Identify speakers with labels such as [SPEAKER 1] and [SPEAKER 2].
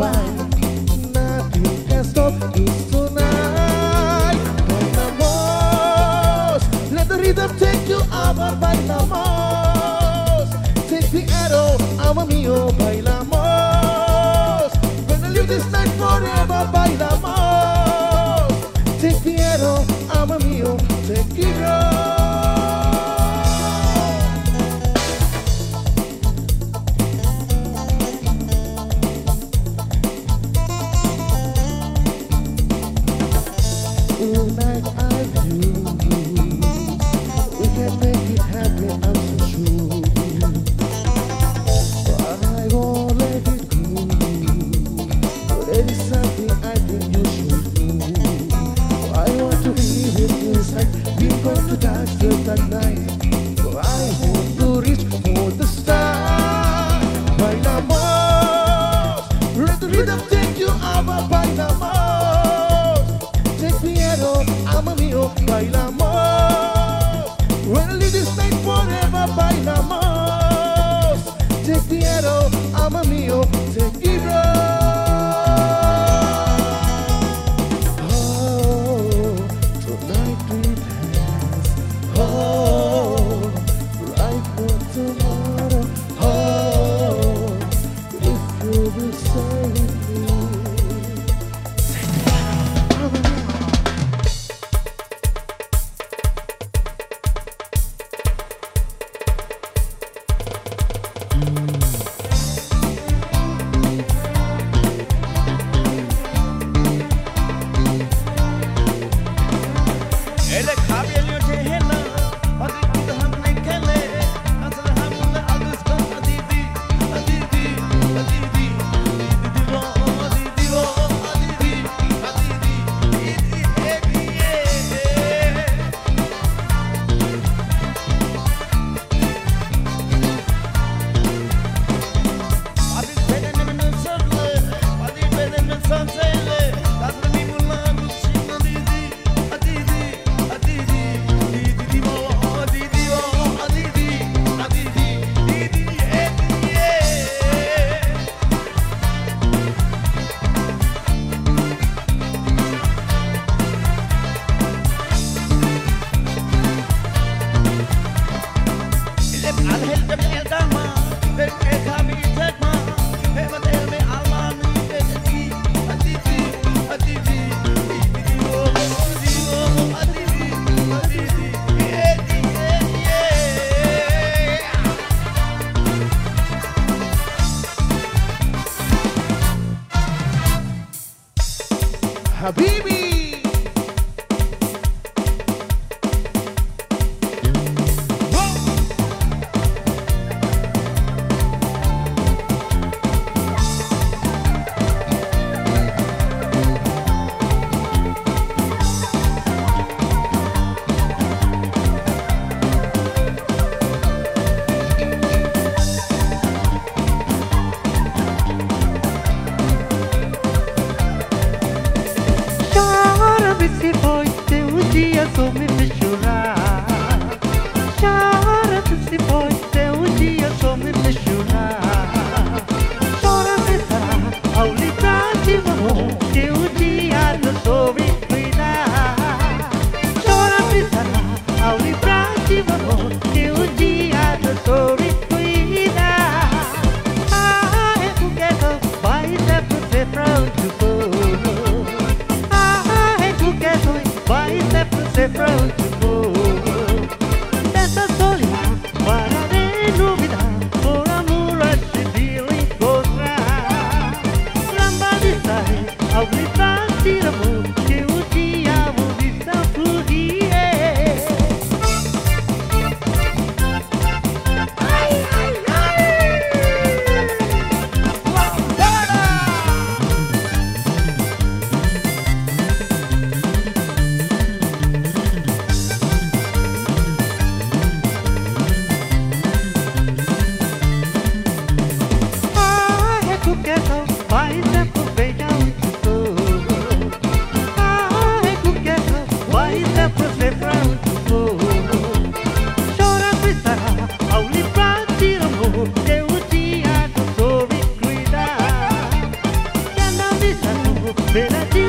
[SPEAKER 1] goodbye. Nothing can stop us tonight. Bailamos, let the rhythm take you over. Bailamos, take the arrow, amo mío. Bailamos, gonna live this night forever. Bailamos, take the arrow, amo mío. Take it all. Tonight I view, we can make it happen, I'm so sure. I won't let it go, but it is something I think you should do. I want to be with you inside, we're going to dance till that night. So I want to reach for the stars. Bailamos, let the rhythm take you over. Bailamos, amo mío, bailamos. We'll live this night forever, bailamos. Te quiero, amo mío, te quiero. Oh, tonight we dance. Oh, right for tomorrow. Oh, if you will say me. Habibi.
[SPEAKER 2] Ven aquí,